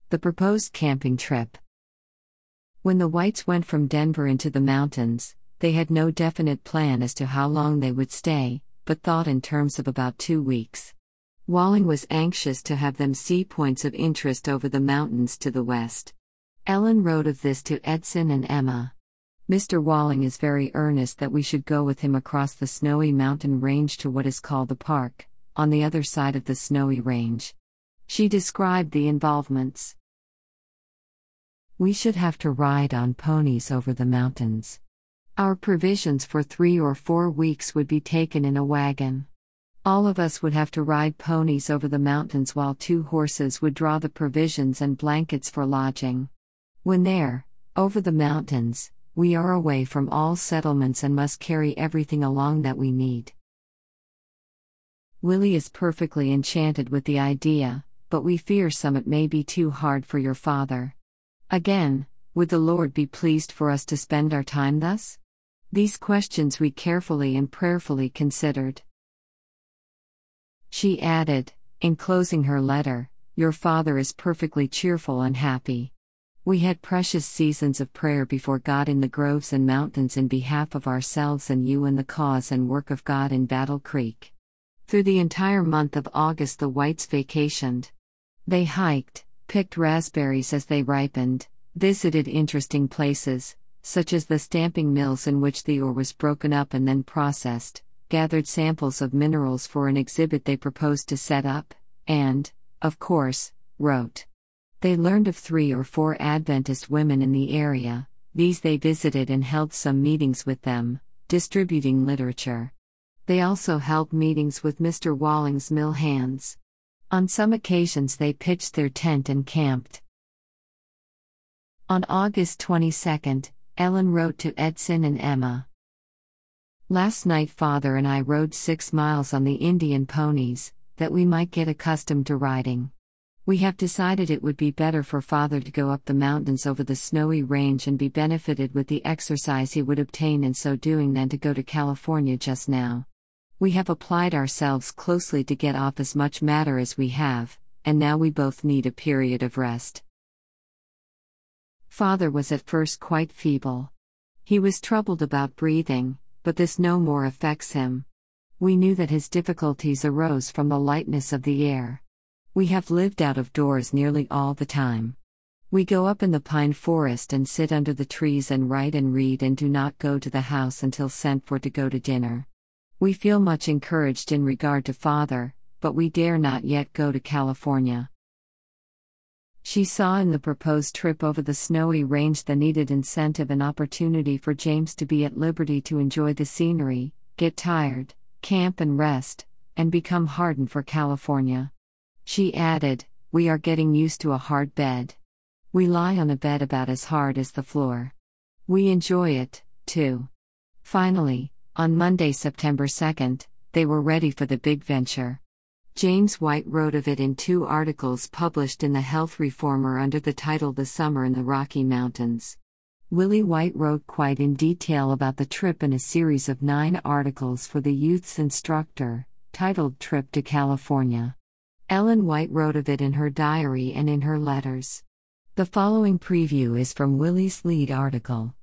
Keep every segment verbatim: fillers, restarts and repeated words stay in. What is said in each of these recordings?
The proposed camping trip. When the Whites went from Denver into the mountains, they had no definite plan as to how long they would stay, but thought in terms of about two weeks. Walling was anxious to have them see points of interest over the mountains to the west. Ellen wrote of this to Edson and Emma. Mister Walling is very earnest that we should go with him across the snowy mountain range to what is called the park, on the other side of the snowy range. She described the involvements. We should have to ride on ponies over the mountains. Our provisions for three or four weeks would be taken in a wagon. All of us would have to ride ponies over the mountains while two horses would draw the provisions and blankets for lodging. When there, over the mountains, we are away from all settlements and must carry everything along that we need. Willie is perfectly enchanted with the idea, but we fear some it may be too hard for your father. Again, would the Lord be pleased for us to spend our time thus? These questions we carefully and prayerfully considered. She added, in closing her letter, your father is perfectly cheerful and happy. We had precious seasons of prayer before God in the groves and mountains in behalf of ourselves and you and the cause and work of God in Battle Creek. Through the entire month of August the Whites vacationed. They hiked, picked raspberries as they ripened, visited interesting places, such as the stamping mills in which the ore was broken up and then processed, gathered samples of minerals for an exhibit they proposed to set up, and, of course, wrote. They learned of three or four Adventist women in the area. These they visited and held some meetings with them, distributing literature. They also held meetings with Mister Walling's mill hands. On some occasions they pitched their tent and camped. On August twenty-second, Ellen wrote to Edson and Emma. Last night Father and I rode six miles on the Indian ponies, that we might get accustomed to riding. We have decided it would be better for Father to go up the mountains over the snowy range and be benefited with the exercise he would obtain in so doing than to go to California just now. We have applied ourselves closely to get off as much matter as we have, and now we both need a period of rest. Father was at first quite feeble. He was troubled about breathing, but this no more affects him. We knew that his difficulties arose from the lightness of the air. We have lived out of doors nearly all the time. We go up in the pine forest and sit under the trees and write and read and do not go to the house until sent for to go to dinner. We feel much encouraged in regard to Father, but we dare not yet go to California. She saw in the proposed trip over the snowy range the needed incentive and opportunity for James to be at liberty to enjoy the scenery, get tired, camp and rest, and become hardened for California. She added, we are getting used to a hard bed. We lie on a bed about as hard as the floor. We enjoy it, too. Finally, on Monday, September second, they were ready for the big venture. James White wrote of it in two articles published in the Health Reformer under the title The Summer in the Rocky Mountains. Willie White wrote quite in detail about the trip in a series of nine articles for the Youth's Instructor, titled Trip to California. Ellen White wrote of it in her diary and in her letters. The following preview is from Willie's lead article.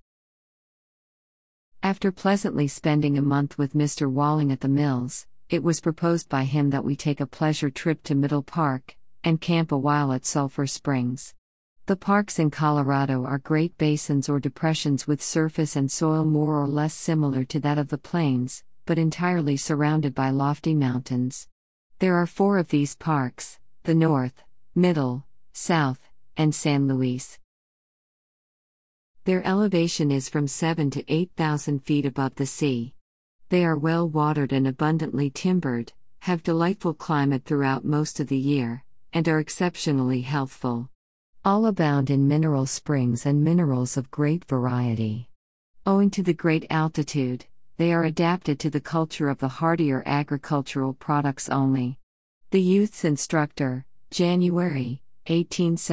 After pleasantly spending a month with Mister Walling at the mills, it was proposed by him that we take a pleasure trip to Middle Park, and camp a while at Sulphur Springs. The parks in Colorado are great basins or depressions with surface and soil more or less similar to that of the plains, but entirely surrounded by lofty mountains. There are four of these parks: the North, Middle, South, and San Luis. Their elevation is from seven to eight thousand feet above the sea. They are well watered and abundantly timbered, have delightful climate throughout most of the year, and are exceptionally healthful. All abound in mineral springs and minerals of great variety. Owing to the great altitude, they are adapted to the culture of the hardier agricultural products only. The Youth's Instructor, January eighteen seventy.